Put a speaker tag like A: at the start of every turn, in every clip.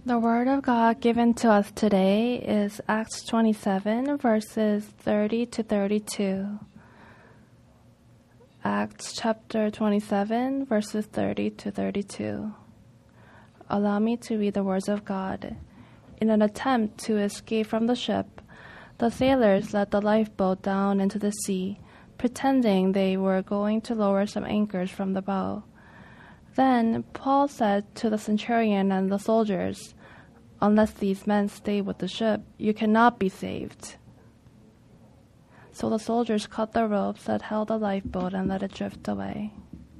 A: The Word of God given to us today is Acts 27, verses 30 to 32. Acts chapter 27, verses 30 to 32. Allow me to read the words of God. In an attempt to escape from the ship, the sailors let the lifeboat down into the sea, pretending they were going to lower some anchors from the bow. Then Paul said to the centurion and the soldiers, "Unless these men stay with the ship, you cannot be saved." So the soldiers cut the ropes that held the lifeboat and let it drift away.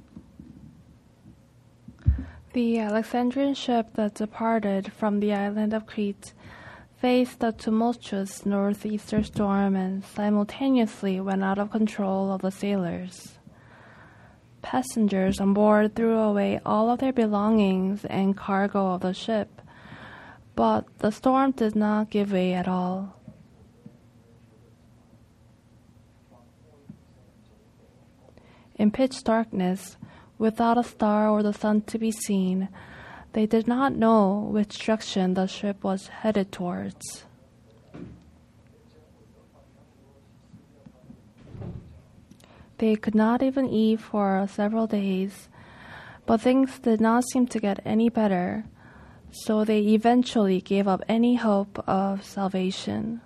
A: The Alexandrian ship that departed from the island of Crete faced a tumultuous northeaster storm and simultaneously went out of control of the sailors. Passengers on board threw away all of their belongings and cargo of the ship, but the storm did not give way at all. In pitch darkness, without a star or the sun to be seen, they did not know which direction the ship was headed towards. They could not even eat for several days, but things did not seem to get any better, so they eventually gave up any hope of salvation.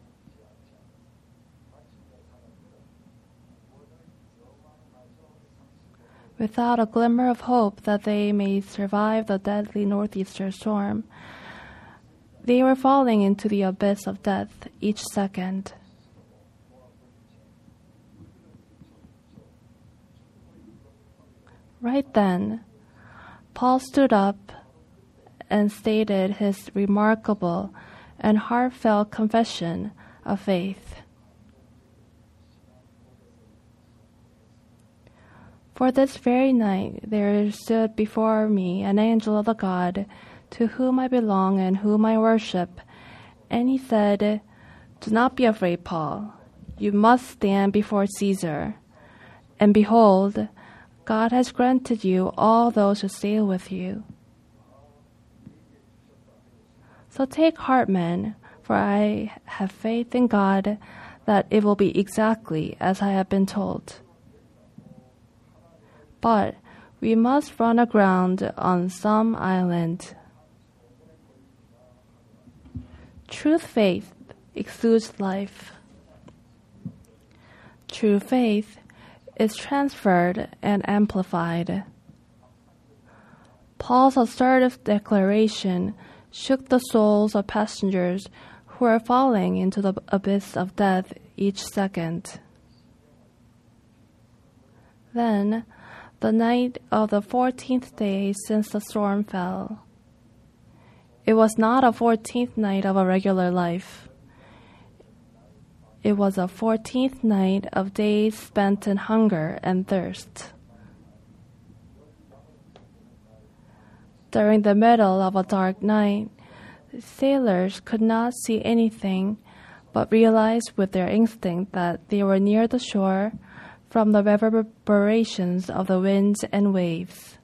A: Without a glimmer of hope that they may survive the deadly northeaster storm, they were falling into the abyss of death each second. Right then, Paul stood up and stated his remarkable and heartfelt confession of faith. For this very night there stood before me an angel of the God to whom I belong and whom I worship, and he said, "Do not be afraid, Paul. You must stand before Caesar. And behold, God has granted you all those who sail with you. So take heart, men, for I have faith in God that it will be exactly as I have been told. But we must run aground on some island." True faith exudes life. True faith is transferred and amplified. Paul's assertive declaration shook the souls of passengers who were falling into the abyss of death each second. Then, the night of the 14th day since the storm fell. It was not a 14th night of a regular life. It was a 14th night of days spent in hunger and thirst. During the middle of a dark night, sailors could not see anything but realized with their instinct that they were near the shore from the reverberations of the winds and waves.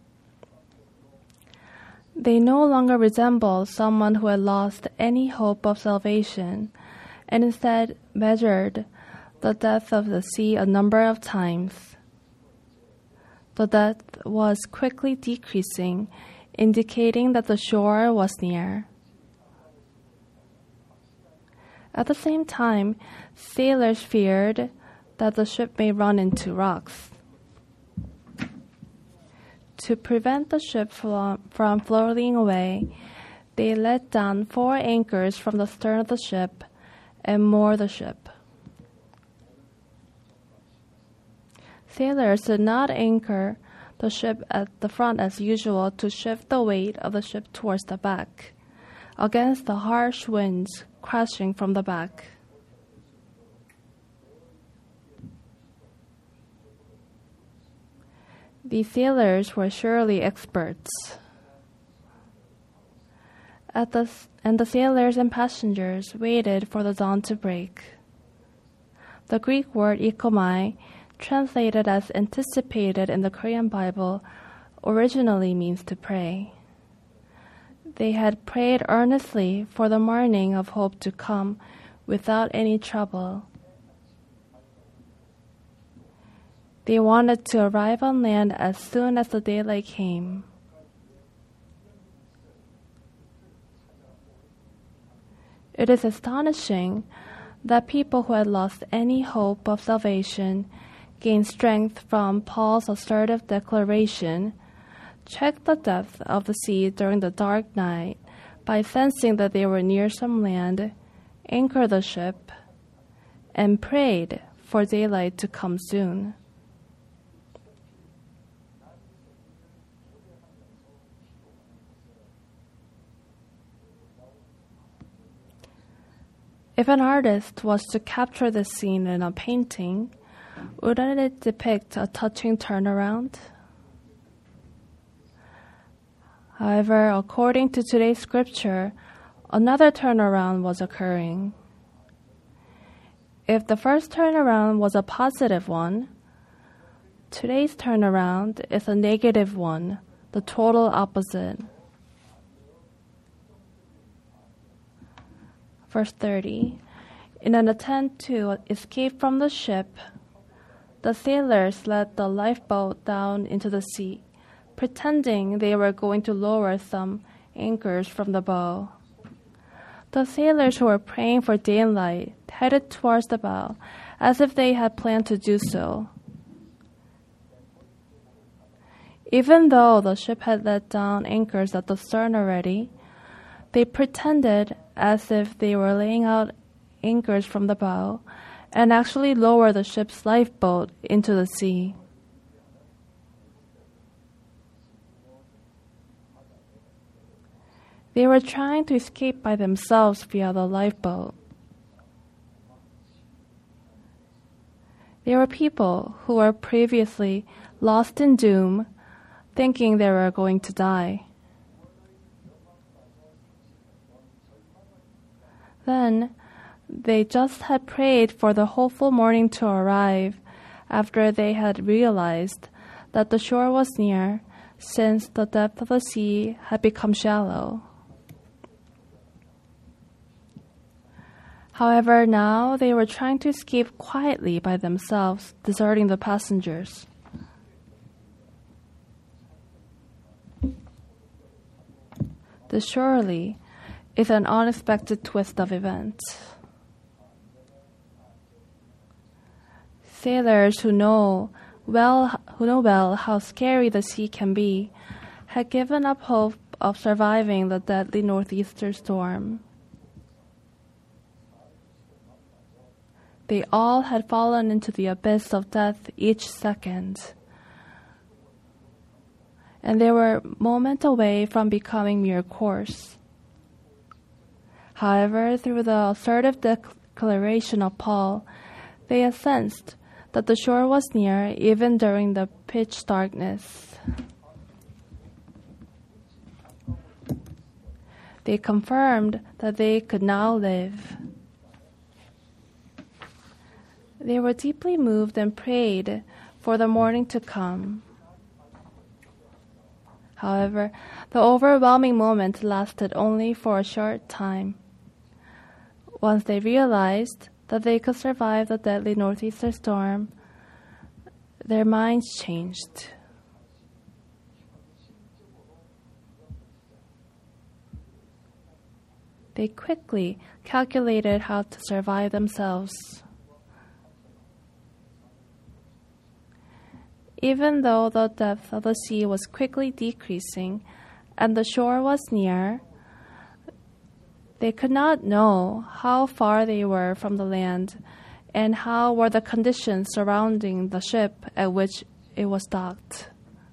A: They no longer resembled someone who had lost any hope of salvation, and instead measured the depth of the sea a number of times. The depth was quickly decreasing, indicating that the shore was near. At the same time, sailors feared that the ship may run into rocks. To prevent the ship from floating away, they let down 4 anchors from the stern of the ship and moored the ship. Sailors did not anchor the ship at the front as usual to shift the weight of the ship towards the back, against the harsh winds crashing from the back. The sailors were surely experts. And the sailors and passengers waited for the dawn to break. The Greek word ikomai, translated as anticipated in the Korean Bible, originally means to pray. They had prayed earnestly for the morning of hope to come without any trouble. They wanted to arrive on land as soon as the daylight came. It is astonishing that people who had lost any hope of salvation gained strength from Paul's assertive declaration, checked the depth of the sea during the dark night by sensing that they were near some land, anchored the ship, and prayed for daylight to come soon. If an artist was to capture this scene in a painting, wouldn't it depict a touching turnaround? However, according to today's scripture, another turnaround was occurring. If the first turnaround was a positive one, today's turnaround is a negative one, the total opposite. Verse 30, in an attempt to escape from the ship, the sailors let the lifeboat down into the sea, pretending they were going to lower some anchors from the bow. The sailors who were praying for daylight headed towards the bow, as if they had planned to do so. Even though the ship had let down anchors at the stern already, they pretended as if they were laying out anchors from the bow and actually lowered the ship's lifeboat into the sea. They were trying to escape by themselves via the lifeboat. There were people who were previously lost in doom, thinking they were going to die. Then, they just had prayed for the hopeful morning to arrive after they had realized that the shore was near, since the depth of the sea had become shallow. However, now they were trying to escape quietly by themselves, deserting the passengers. This surely is an unexpected twist of events. Sailors who know well how scary the sea can be had given up hope of surviving the deadly northeaster storm. They all had fallen into the abyss of death each second, and they were moments away from becoming mere corpses. However, through the assertive declaration of Paul, they had sensed that the shore was near even during the pitch darkness. They confirmed that they could now live. They were deeply moved and prayed for the morning to come. However, the overwhelming moment lasted only for a short time. Once they realized that they could survive the deadly northeaster storm, their minds changed. They quickly calculated how to survive themselves. Even though the depth of the sea was quickly decreasing and the shore was near, they could not know how far they were from the land and how were the conditions surrounding the ship at which it was docked.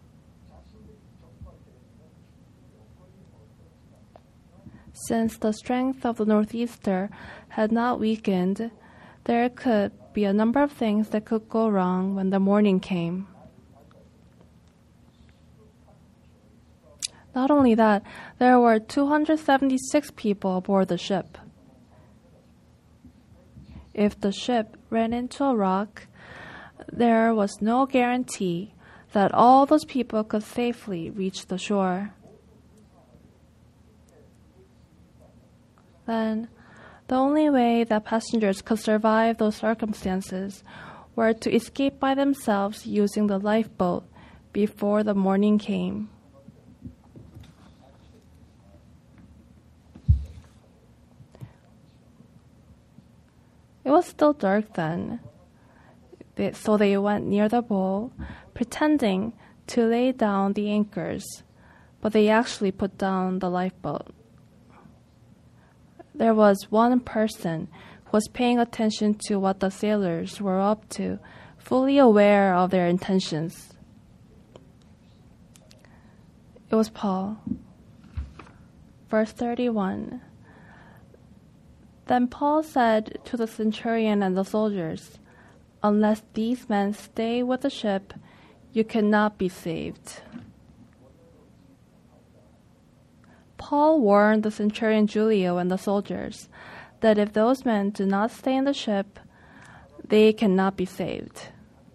A: Since the strength of the northeaster had not weakened, there could be a number of things that could go wrong when the morning came. Not only that, there were 276 people aboard the ship. If the ship ran into a rock, there was no guarantee that all those people could safely reach the shore. Then, the only way that passengers could survive those circumstances were to escape by themselves using the lifeboat before the morning came. It was still dark then, so they went near the bow, pretending to lay down the anchors, but they actually put down the lifeboat. There was one person who was paying attention to what the sailors were up to, fully aware of their intentions. It was Paul. Verse 31. Then Paul said to the centurion and the soldiers, "Unless these men stay with the ship, you cannot be saved." Paul warned the centurion Julio and the soldiers that if those men do not stay in the ship, they cannot be saved.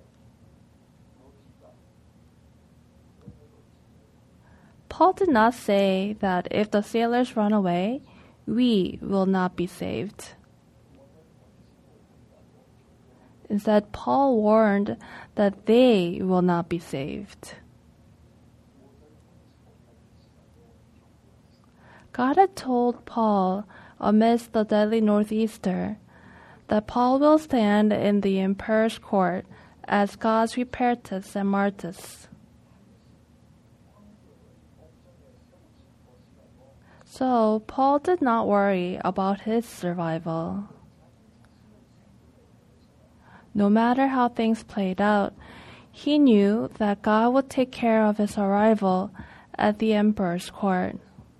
A: Paul did not say that if the sailors run away, we will not be saved. Instead, Paul warned that they will not be saved. God had told Paul amidst the deadly northeaster that Paul will stand in the emperor's court as God's Rupertus and Martus. So Paul did not worry about his survival. No matter how things played out, he knew that God would take care of his arrival at the emperor's court.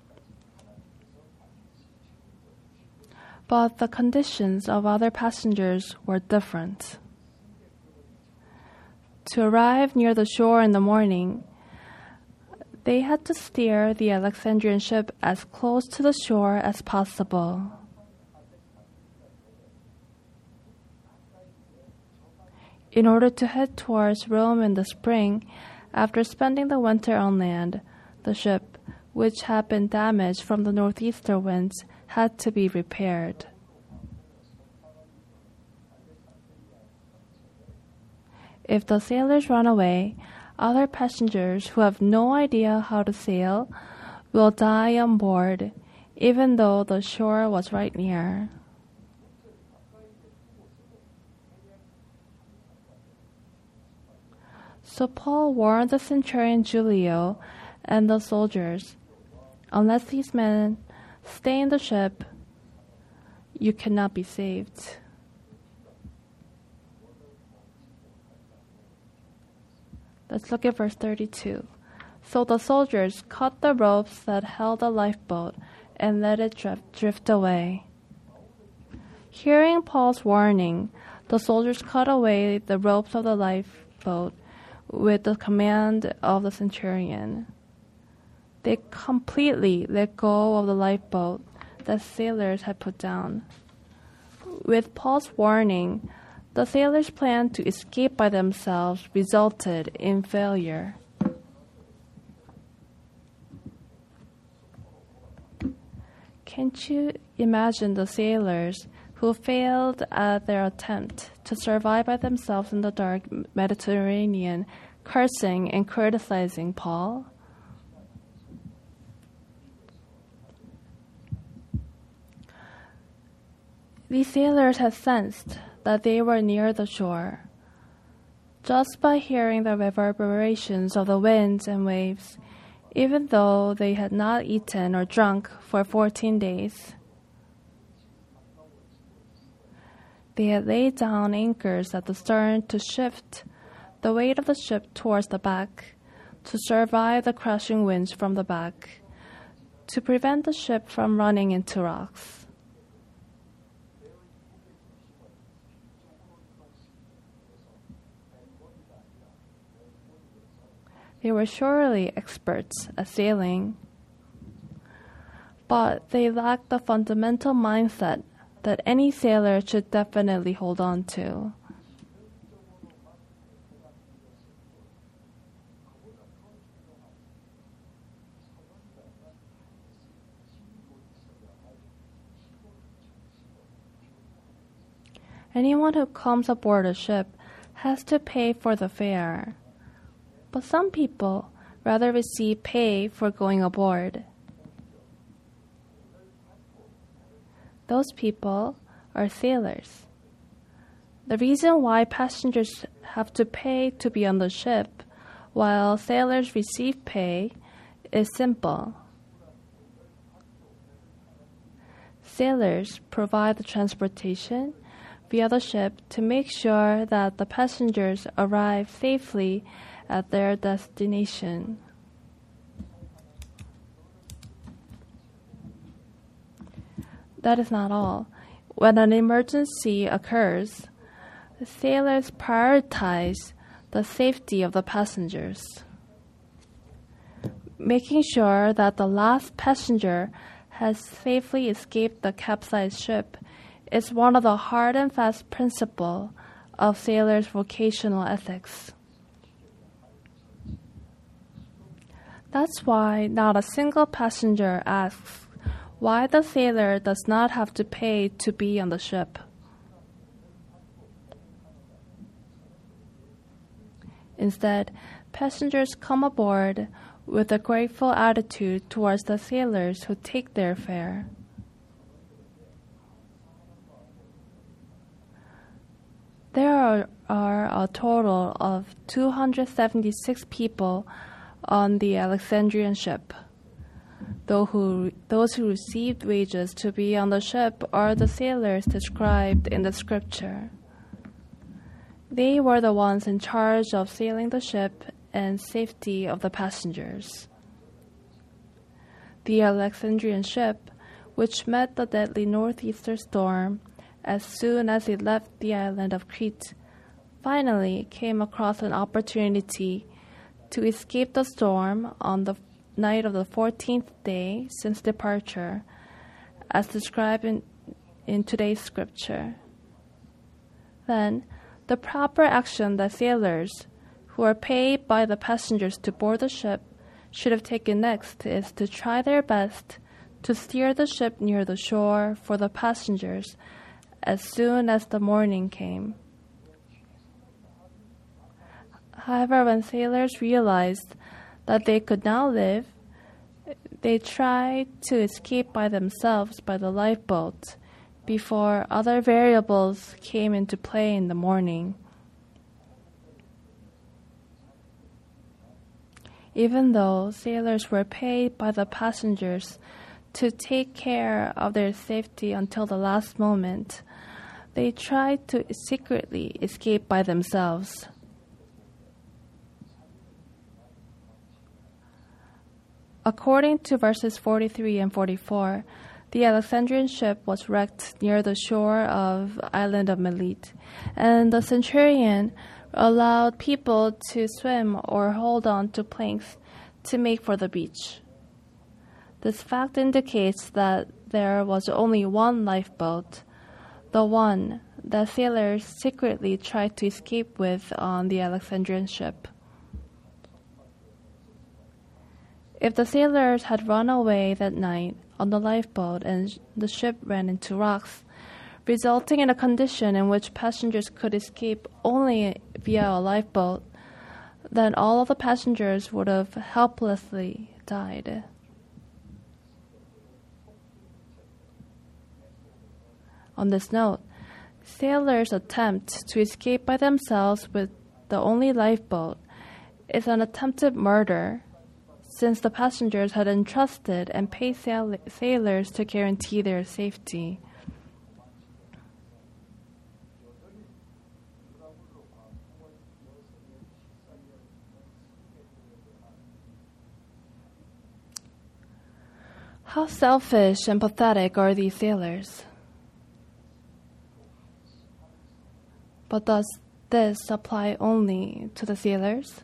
A: But the conditions of other passengers were different. To arrive near the shore in the morning, they had to steer the Alexandrian ship as close to the shore as possible. In order to head towards Rome in the spring, after spending the winter on land, the ship, which had been damaged from the northeaster winds, had to be repaired. If the sailors run away, other passengers who have no idea how to sail will die on board, even though the shore was right near. So Paul warned the centurion Julio and the soldiers, "Unless these men stay in the ship, you cannot be saved." Let's look at verse 32. So the soldiers cut the ropes that held the lifeboat and let it drift away. Hearing Paul's warning, the soldiers cut away the ropes of the lifeboat with the command of the centurion. They completely let go of the lifeboat that sailors had put down. With Paul's warning, the sailors' plan to escape by themselves resulted in failure. Can't you imagine the sailors who failed at their attempt to survive by themselves in the dark Mediterranean, cursing and criticizing Paul? These sailors had sensed that they were near the shore. Just by hearing the reverberations of the winds and waves, even though they had not eaten or drunk for 14 days. They had laid down anchors at the stern to shift the weight of the ship towards the back, to survive the crashing winds from the back, to prevent the ship from running into rocks. They were surely experts at sailing, but they lacked the fundamental mindset that any sailor should definitely hold on to. Anyone who comes aboard a ship has to pay for the fare. But some people rather receive pay for going aboard. Those people are sailors. The reason why passengers have to pay to be on the ship, while sailors receive pay, is simple. Sailors provide the transportation via the ship to make sure that the passengers arrive safely at their destination. That is not all. When an emergency occurs, the sailors prioritize the safety of the passengers, making sure that the last passenger has safely escaped the capsized ship is one of the hard and fast principles of sailors' vocational ethics. That's why not a single passenger asks why the sailor does not have to pay to be on the ship. Instead, passengers come aboard with a grateful attitude towards the sailors who take their fare. There are a total of 276 people on the Alexandrian ship. Those who received wages to be on the ship are the sailors described in the scripture. They were the ones in charge of sailing the ship and safety of the passengers. The Alexandrian ship, which met the deadly northeaster storm as soon as it left the island of Crete, finally came across an opportunity to escape the storm on the night of the 14th day since departure, as described in today's scripture. Then, the proper action that sailors, who are paid by the passengers to board the ship, should have taken next is to try their best to steer the ship near the shore for the passengers as soon as the morning came. However, when sailors realized that they could now live, they tried to escape by themselves by the lifeboat before other variables came into play in the morning. Even though sailors were paid by the passengers to take care of their safety until the last moment, they tried to secretly escape by themselves. According to verses 43 and 44, the Alexandrian ship was wrecked near the shore of the island of Melite, and the centurion allowed people to swim or hold on to planks to make for the beach. This fact indicates that there was only one lifeboat, the one that sailors secretly tried to escape with on the Alexandrian ship. If the sailors had run away that night on the lifeboat and the ship ran into rocks, resulting in a condition in which passengers could escape only via a lifeboat, then all of the passengers would have helplessly died. On this note, sailors' attempt to escape by themselves with the only lifeboat is an attempted murder, since the passengers had entrusted and paid sailors to guarantee their safety. How selfish and pathetic are these sailors? But does this apply only to the sailors?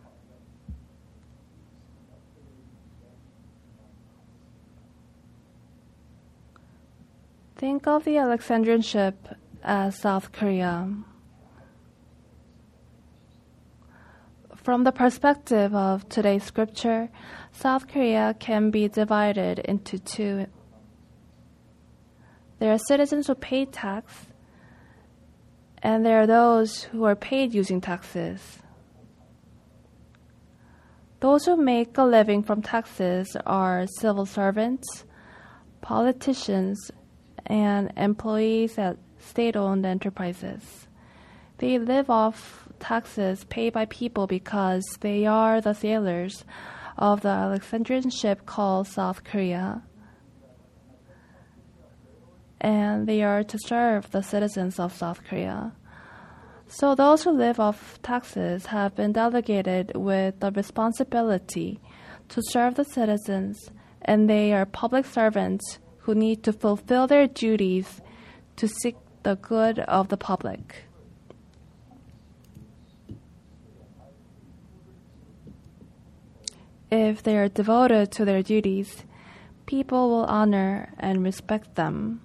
A: Think of the Alexandrian ship as South Korea. From the perspective of today's scripture, South Korea can be divided into two. There are citizens who pay tax And there are those who are paid using taxes. Those who make a living from taxes are civil servants, politicians, and employees at state-owned enterprises. They live off taxes paid by people because they are the sailors of the Alexandrian ship called South Korea, and they are to serve the citizens of South Korea. So those who live off taxes have been delegated with the responsibility to serve the citizens, and they are public servants who need to fulfill their duties to seek the good of the public. If they are devoted to their duties, people will honor and respect them.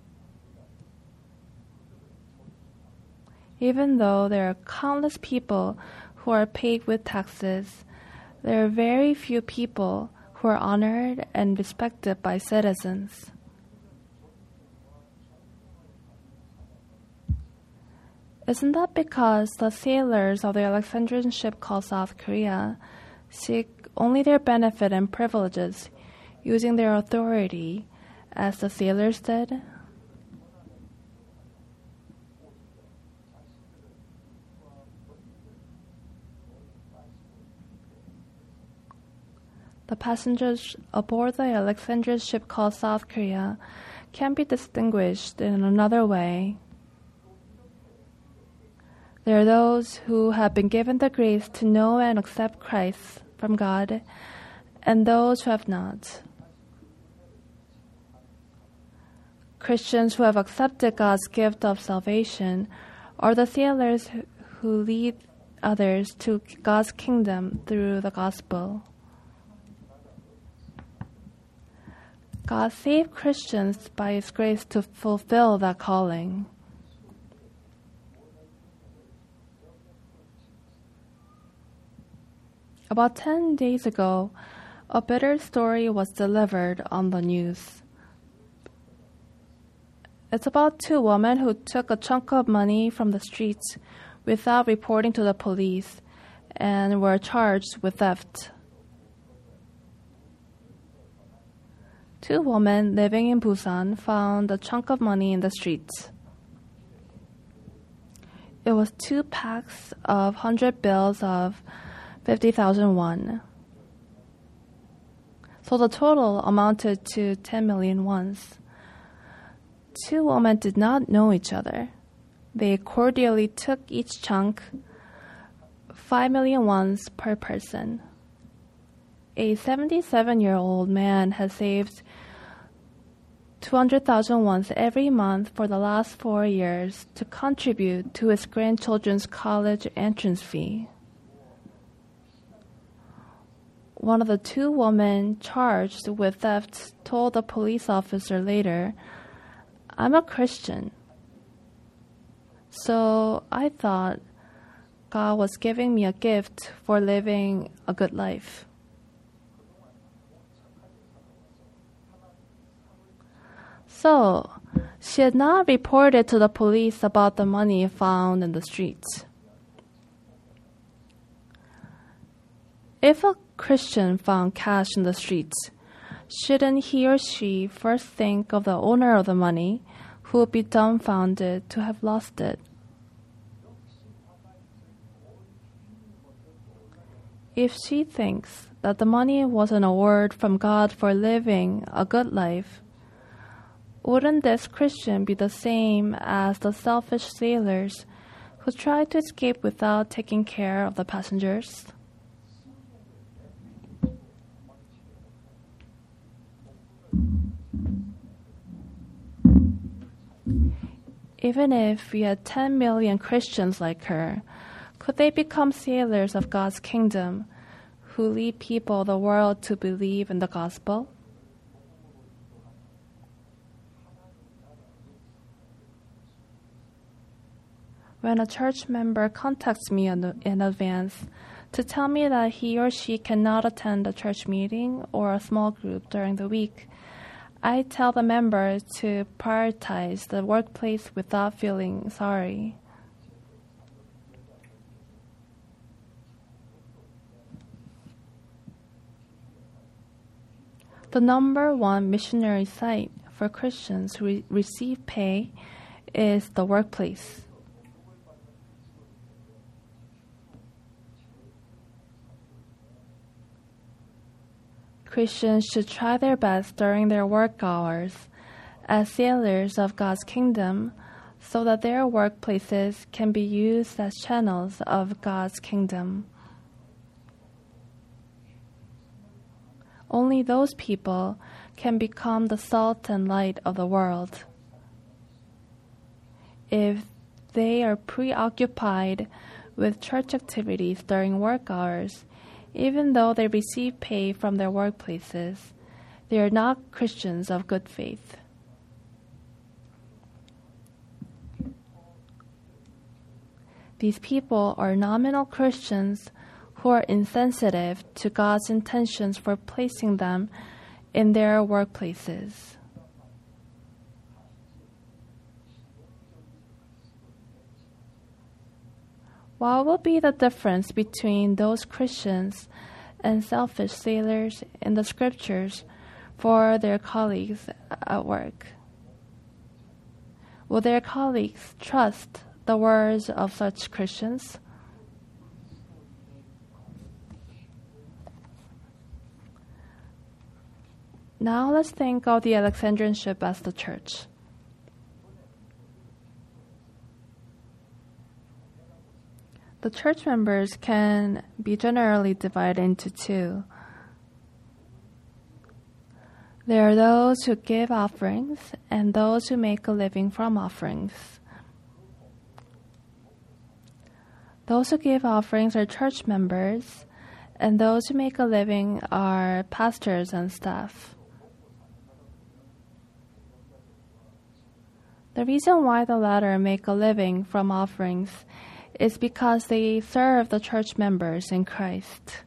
A: Even though there are countless people who are paid with taxes, there are very few people who are honored and respected by citizens. Isn't that because the sailors of the Alexandrian ship called South Korea seek only their benefit and privileges, using their authority as the sailors did? The passengers aboard the Alexandrian ship called South Korea can be distinguished in another way. There are those who have been given the grace to know and accept Christ from God, and those who have not. Christians who have accepted God's gift of salvation are the sailors who lead others to God's kingdom through the gospel. God saved Christians by His grace to fulfill that calling. About 10 days ago, a bitter story was delivered on the news. It's about two women who took a chunk of money from the streets without reporting to the police and were charged with theft. Two women living in Busan found a chunk of money in the streets. It was 2 packs of 100 bills of 50,000 won. So the total amounted to 10 million wons. Two women did not know each other. They cordially took each chunk, 5 million wons per person. A 77-year-old man has saved 200,000 wons every month for the last 4 years to contribute to his grandchildren's college entrance fee. One of the two women charged with theft told the police officer later, "I'm a Christian, so I thought God was giving me a gift for living a good life." So, she had not reported to the police about the money found in the streets. If a Christian found cash in the streets, shouldn't he or she first think of the owner of the money, who would be dumbfounded to have lost it? If she thinks that the money was an award from God for living a good life, wouldn't this Christian be the same as the selfish sailors who tried to escape without taking care of the passengers? Even if we had 10 million Christians like her, could they become sailors of God's kingdom who lead people of the world to believe in the gospel? When a church member contacts me in advance to tell me that he or she cannot attend a church meeting or a small group during the week, I tell the member to prioritize the workplace without feeling sorry. The number one missionary site for Christians who receive pay is the workplace. Christians should try their best during their work hours as sailors of God's kingdom so that their workplaces can be used as channels of God's kingdom. Only those people can become the salt and light of the world. If they are preoccupied with church activities during work hours, even though they receive pay from their workplaces, they are not Christians of good faith. These people are nominal Christians who are insensitive to God's intentions for placing them in their workplaces. What will be the difference between those Christians and selfish sailors in the scriptures for their colleagues at work? Will their colleagues trust the words of such Christians? Now let's think of the Alexandrian ship as the church. The church members can be generally divided into two. There are those who give offerings and those who make a living from offerings. Those who give offerings are church members, and those who make a living are pastors and staff. The reason why the latter make a living from offerings is because they serve the church members in Christ.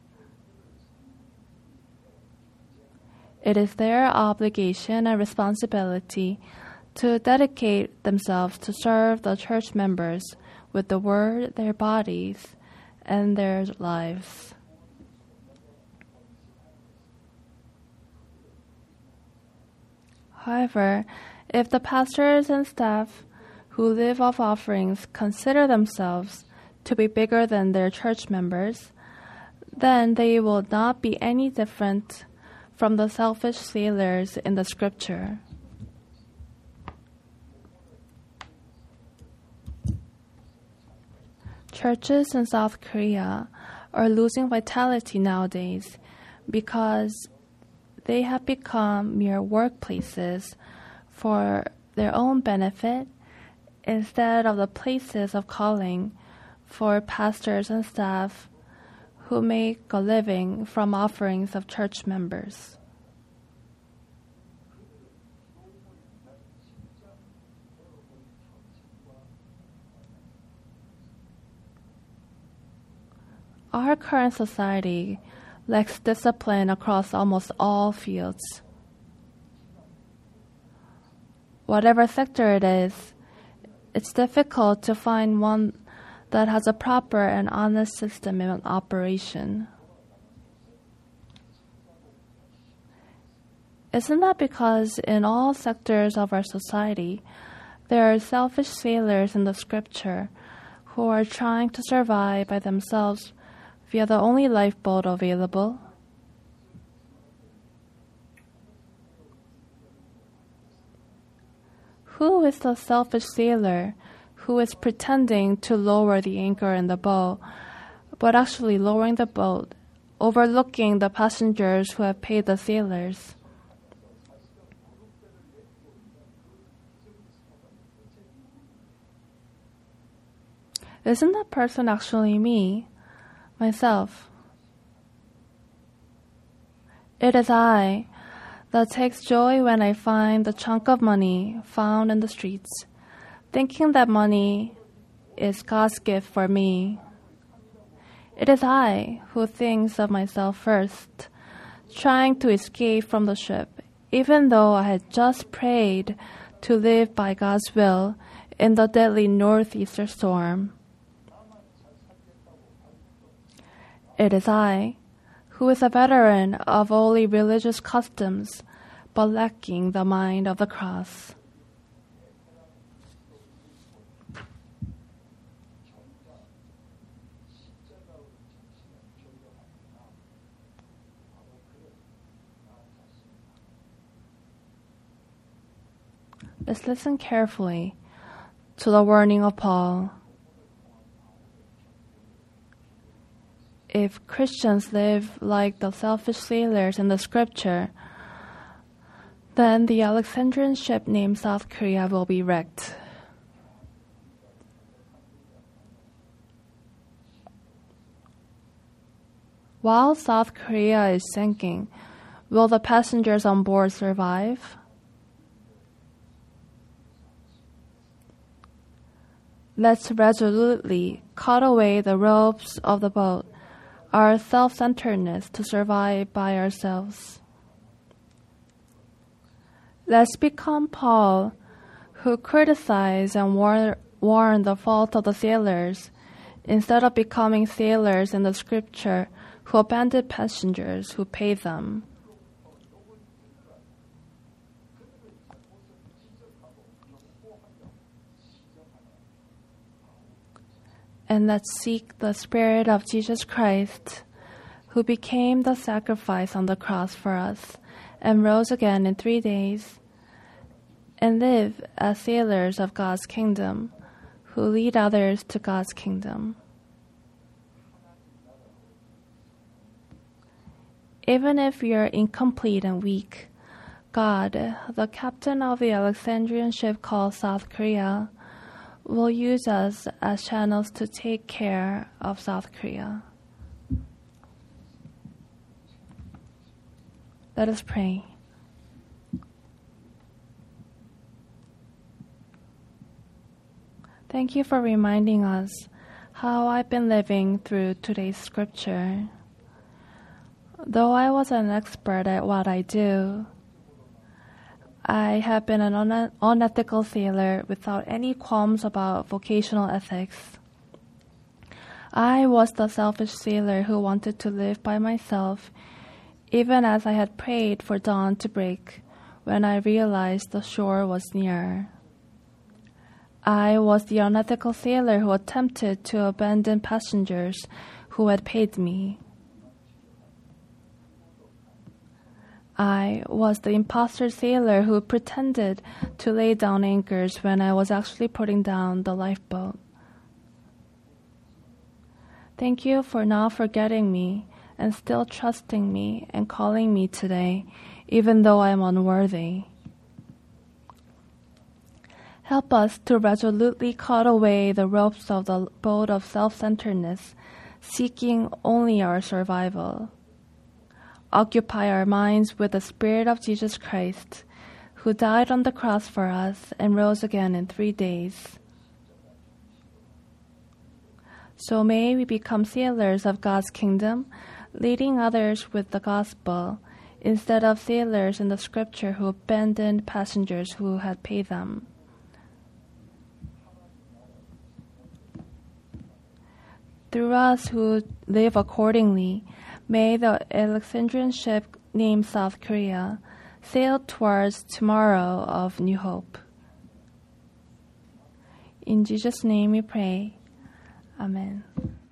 A: It is their obligation and responsibility to dedicate themselves to serve the church members with the word, their bodies, and their lives. However, if the pastors and staff who live off offerings consider themselves to be bigger than their church members, then they will not be any different from the selfish sailors in the scripture. Churches in South Korea are losing vitality nowadays because they have become mere workplaces for their own benefit instead of the places of calling for pastors and staff who make a living from offerings of church members. Our current society lacks discipline across almost all fields. Whatever sector it is, it's difficult to find one that has a proper and honest system in operation. Isn't that because in all sectors of our society, there are selfish sailors in the scripture who are trying to survive by themselves via the only lifeboat available? Who is the selfish sailor who is pretending to lower the anchor in the boat, but actually lowering the boat, overlooking the passengers who have paid the sailors? Isn't that person actually me, myself? It is I that takes joy when I find the chunk of money found in the streets, thinking that money is God's gift for me. It is I who thinks of myself first, trying to escape from the ship, even though I had just prayed to live by God's will in the deadly northeaster storm. It is I who is a veteran of only religious customs, but lacking the mind of the cross. Let's listen carefully to the warning of Paul. If Christians live like the selfish sailors in the scripture, then the Alexandrian ship named South Korea will be wrecked. While South Korea is sinking, will the passengers on board survive? Let's resolutely cut away the ropes of the boat, our self-centeredness to survive by ourselves. Let's become Paul, who criticized and warned the fault of the sailors, instead of becoming sailors in the scripture who abandoned passengers who paid them. And let's seek the Spirit of Jesus Christ, who became the sacrifice on the cross for us and rose again in 3 days, and live as sailors of God's kingdom, who lead others to God's kingdom. Even if you're incomplete and weak, God, the captain of the Alexandrian ship called South Korea, will use us as channels to take care of South Korea. Let us pray. Thank you for reminding us how I've been living through today's scripture. Though I was an expert at what I do, I have been an unethical sailor without any qualms about vocational ethics. I was the selfish sailor who wanted to live by myself, even as I had prayed for dawn to break when I realized the shore was near. I was the unethical sailor who attempted to abandon passengers who had paid me. I was the imposter sailor who pretended to lay down anchors when I was actually putting down the lifeboat. Thank you for not forgetting me and still trusting me and calling me today, even though I am unworthy. Help us to resolutely cut away the ropes of the boat of self-centeredness, seeking only our survival. Occupy our minds with the Spirit of Jesus Christ, who died on the cross for us and rose again in 3 days. So may we become sailors of God's kingdom, leading others with the gospel, instead of sailors in the scripture who abandoned passengers who had paid them. Through us who live accordingly, may the Alexandrian ship named South Korea sail towards tomorrow of new hope. In Jesus' name we pray. Amen.